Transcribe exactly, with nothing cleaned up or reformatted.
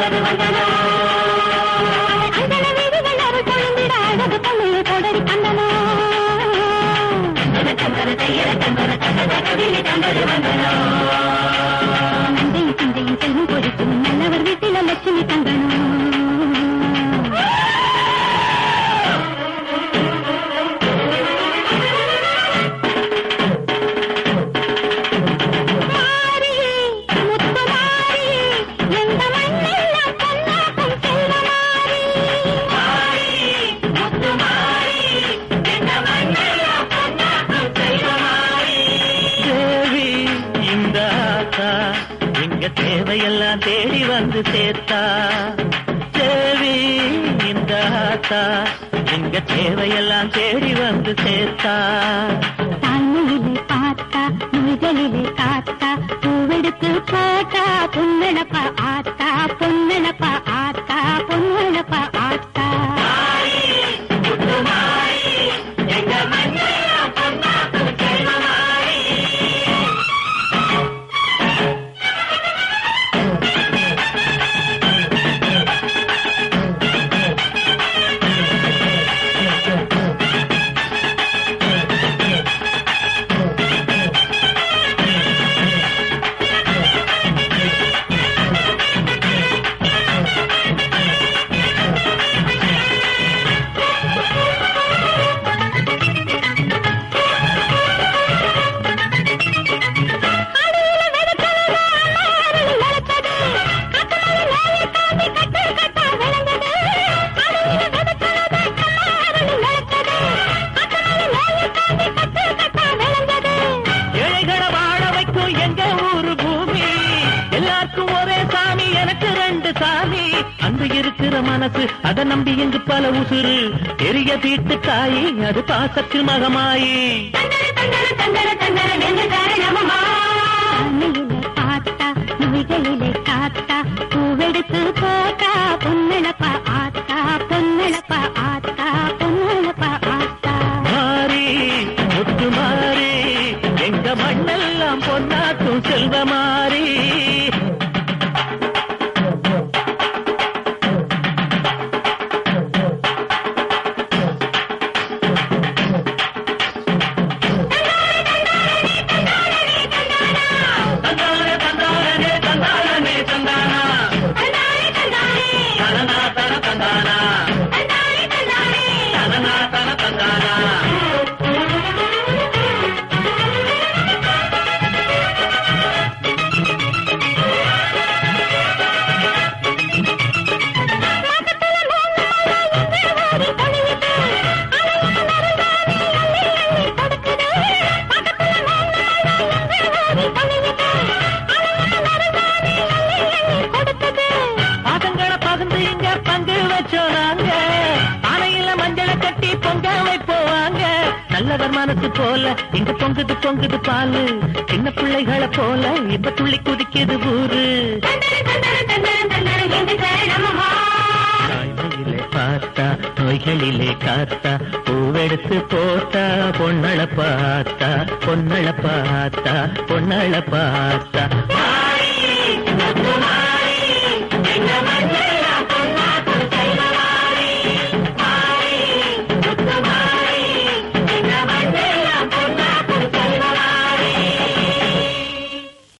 தந்தது வந்தனோ அந்தன வீடுகள் அருள் பொழுந்திட அழகு தமிழ் தொடரி தந்தனோ தந்தன தந்தன தையர தந்தன தந்தன கவிதை தந்தது வந்தனோ நந்தையும் சிந்தையும் செல்வம் பொறிக்கும் நல்லவர் வீட்டில லட்சுமி தந்தனோ தேவையெல்லாம் தேடி வந்து சேர்த்தா தேவி இந்த ஆத்தா எங்க தேவையெல்லாம் தேடி வந்து சேர்த்தா தாய்மையிலே பார்த்தா முதலிலே காத்தா பூவெடுத்து போட்டா பொன்னழப்பா ஆத்தா பொன்னழப்பா ஆத்தா பொன்னழப்பா ஆத்தா மனசு அதை நம்பி எங்கு பல உசுறு எரிய தீட்டு தாயி அது பாசத்து மகமாயி பார்த்தா நுழைகளிலே காத்தா பூவெடுத்து போட்டா பொன்னழப்பா ஆத்தா பொன்னழப்பா ஆத்தா பொன்னழப்பா ஆத்தா மாறி முத்து மாறி எங்க மண்ணெல்லாம் பொன்னாக்கும் செல்வ மாறி மனசு போல இங்க பொங்குது பொங்குது பாலு சின்ன பிள்ளைகளை போல இப்ப துள்ளி குதிக்குது ஊரு தாய்மையிலே பார்த்தா நோய்களிலே காத்தா பூவெடுத்து போட்டா பொன்னழ பார்த்தா பொன்னழ பார்த்தா பொன்னழ பார்த்தா